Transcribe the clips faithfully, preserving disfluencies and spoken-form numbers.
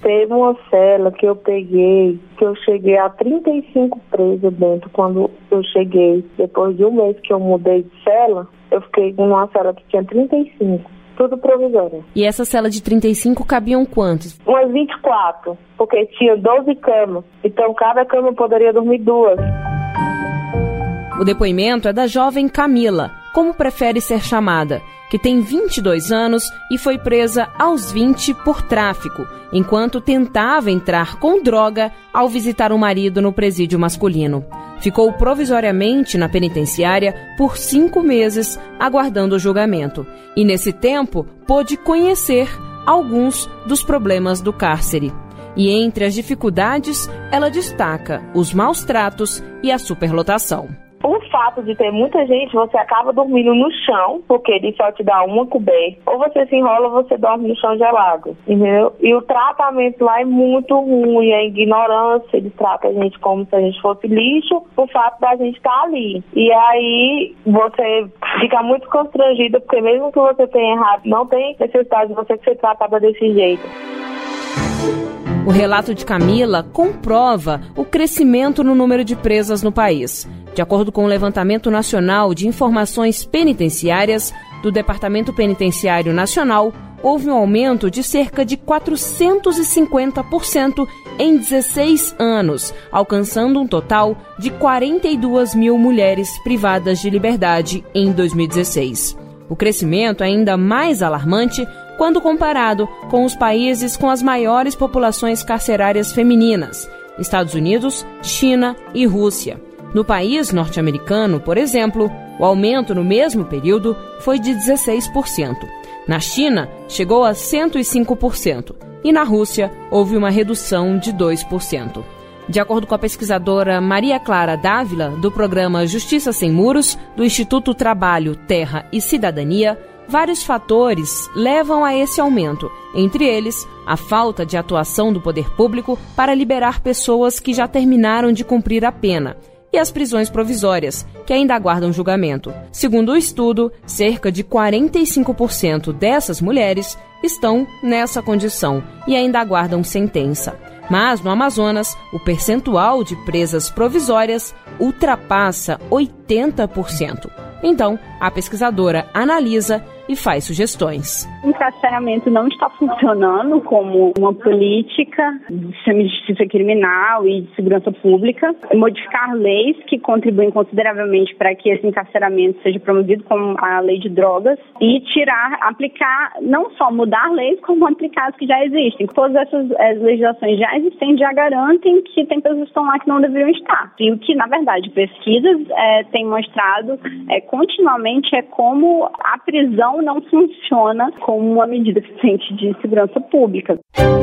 Teve uma cela que eu peguei, que eu cheguei a trinta e cinco presas dentro. Quando eu cheguei, depois de um mês que eu mudei de cela, eu fiquei com uma cela que tinha trinta e cinco, tudo provisório. E essa cela de trinta e cinco cabiam quantos? Umas vinte e quatro, porque tinha doze camas, então cada cama poderia dormir duas. O depoimento é da jovem Camila, como prefere ser chamada, que tem vinte e dois anos e foi presa aos vinte por tráfico, enquanto tentava entrar com droga ao visitar o marido no presídio masculino. Ficou provisoriamente na penitenciária por cinco meses, aguardando o julgamento. E nesse tempo, pôde conhecer alguns dos problemas do cárcere. E entre as dificuldades, ela destaca os maus tratos e a superlotação. O fato de ter muita gente, você acaba dormindo no chão, porque ele só te dá uma coberta. Ou você se enrola ou você dorme no chão gelado, entendeu? E o tratamento lá é muito ruim, é ignorância. Eles tratam a gente como se a gente fosse lixo, o fato da gente estar ali. E aí você fica muito constrangida, porque mesmo que você tenha errado, não tem necessidade de você ser tratada desse jeito. O relato de Camila comprova o crescimento no número de presas no país. De acordo com o Levantamento Nacional de Informações Penitenciárias do Departamento Penitenciário Nacional, houve um aumento de cerca de quatrocentos e cinquenta por cento em dezesseis anos, alcançando um total de quarenta e duas mil mulheres privadas de liberdade em dois mil e dezesseis. O crescimento é ainda mais alarmante quando comparado com os países com as maiores populações carcerárias femininas, Estados Unidos, China e Rússia. No país norte-americano, por exemplo, o aumento no mesmo período foi de dezesseis por cento. Na China, chegou a cento e cinco por cento e na Rússia houve uma redução de dois por cento. De acordo com a pesquisadora Maria Clara Dávila, do programa Justiça Sem Muros, do Instituto Trabalho, Terra e Cidadania, vários fatores levam a esse aumento, entre eles a falta de atuação do poder público para liberar pessoas que já terminaram de cumprir a pena, e as prisões provisórias, que ainda aguardam julgamento. Segundo o estudo, cerca de quarenta e cinco por cento dessas mulheres estão nessa condição e ainda aguardam sentença. Mas no Amazonas, o percentual de presas provisórias ultrapassa oitenta por cento. Então, a pesquisadora analisa e faz sugestões. O encarceramento não está funcionando como uma política de sistema de justiça criminal e de segurança pública. Modificar leis que contribuem consideravelmente para que esse encarceramento seja promovido, como a lei de drogas, e tirar, aplicar, não só mudar leis, como aplicar as que já existem. Todas essas as legislações já existentes já garantem que tem pessoas que estão lá que não deveriam estar. E o que, na verdade, pesquisas é, têm mostrado é, continuamente é como a prisão não funciona como uma medida eficiente de segurança pública.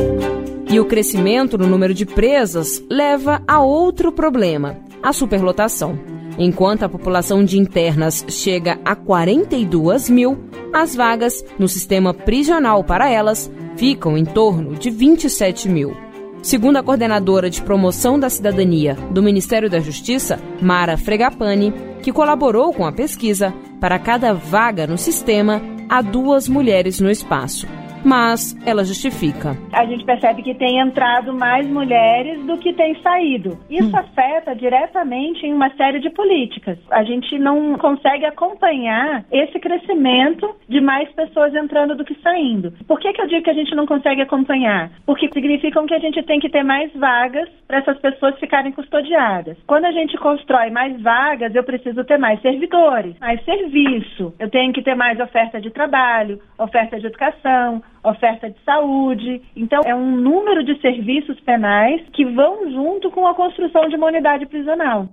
E o crescimento no número de presas leva a outro problema, a superlotação. Enquanto a população de internas chega a quarenta e duas mil, as vagas no sistema prisional para elas ficam em torno de vinte e sete mil. Segundo a coordenadora de promoção da cidadania do Ministério da Justiça, Mara Fregapani, que colaborou com a pesquisa, para cada vaga no sistema, há duas mulheres no espaço. Mas ela justifica. A gente percebe que tem entrado mais mulheres do que tem saído. Isso hum. afeta diretamente em uma série de políticas. A gente não consegue acompanhar esse crescimento de mais pessoas entrando do que saindo. Por que que eu digo que a gente não consegue acompanhar? Porque significa que a gente tem que ter mais vagas para essas pessoas ficarem custodiadas. Quando a gente constrói mais vagas, eu preciso ter mais servidores, mais serviço. Eu tenho que ter mais oferta de trabalho, oferta de educação, oferta de saúde. Então, é um número de serviços penais que vão junto com a construção de uma unidade prisional.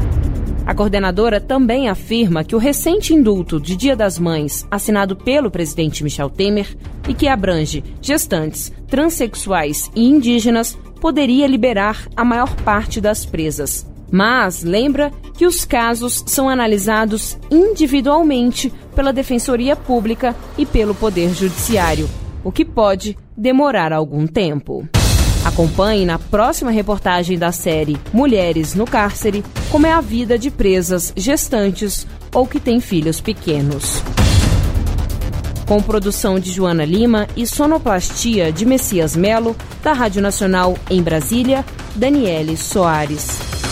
A coordenadora também afirma que o recente indulto de Dia das Mães, assinado pelo presidente Michel Temer, e que abrange gestantes, transexuais e indígenas, poderia liberar a maior parte das presas. Mas lembra que os casos são analisados individualmente pela Defensoria Pública e pelo Poder Judiciário, o que pode demorar algum tempo. Acompanhe na próxima reportagem da série Mulheres no Cárcere como é a vida de presas gestantes ou que têm filhos pequenos. Com produção de Joana Lima e sonoplastia de Messias Melo, da Rádio Nacional em Brasília, Daniele Soares.